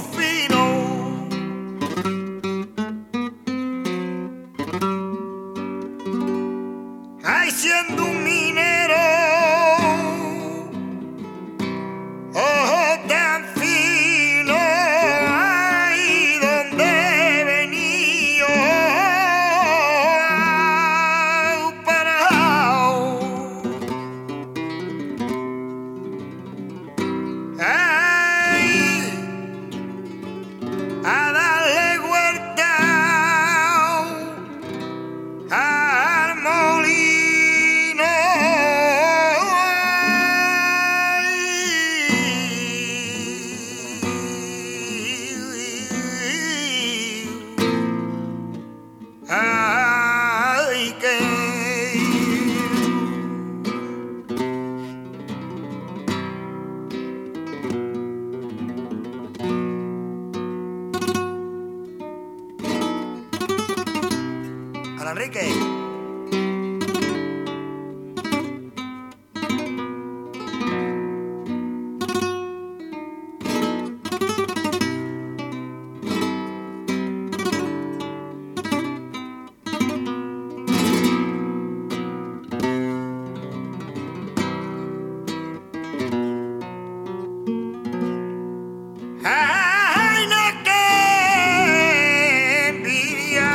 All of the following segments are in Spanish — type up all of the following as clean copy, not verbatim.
fino. Ay, siendo un minero, ojo tan fino, ay, donde he venido parado. Ay, a darle vuelta al molino. Ay, que Hola, Enrique. Ay, no, que envidia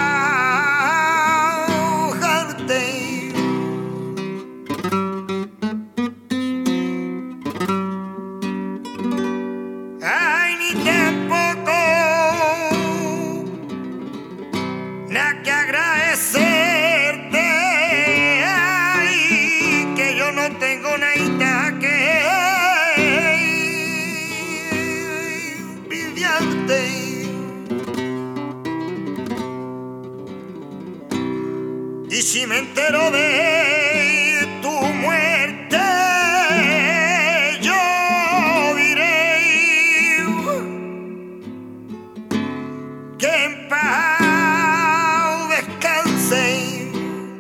ojarte. Ay, ni tampoco nada que agradecerte. Ay, que yo no tengo nada que envidiarte. Y si me entero de tu muerte, yo diré que en paz descanse.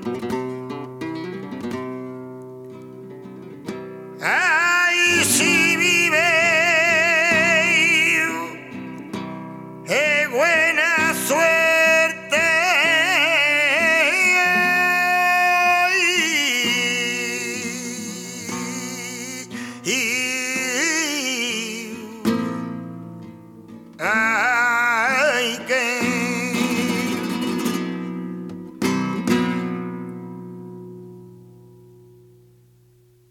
Ay, si vive, buena suerte. Y